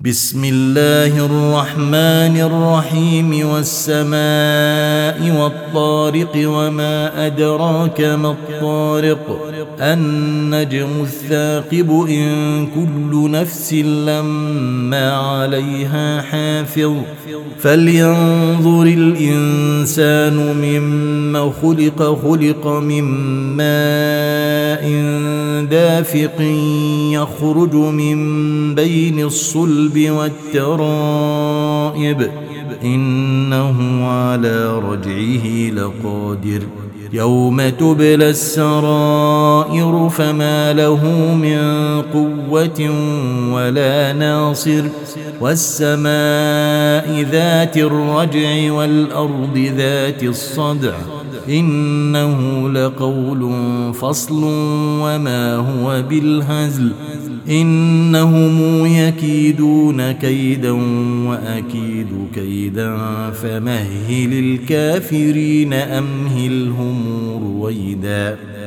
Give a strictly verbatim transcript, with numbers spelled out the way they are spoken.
بسم الله الرحمن الرحيم والسماء والطارق وما أدراك ما الطارق النجم الثاقب إن كل نفس لما عليها حافظ فلينظر الإنسان مما خلق خلق من ماء دافق يخرج من بين الصلب والترائب إنه على رجعه لقادر يوم تبلى السرائر فما له من قوة ولا ناصر والسماء ذات الرجع والأرض ذات الصدع إنه لقول فصل وما هو بالهزل إنهم يكيدون كيدا وأكيد كيدا فمهل الكافرين أمهلهم رويدا.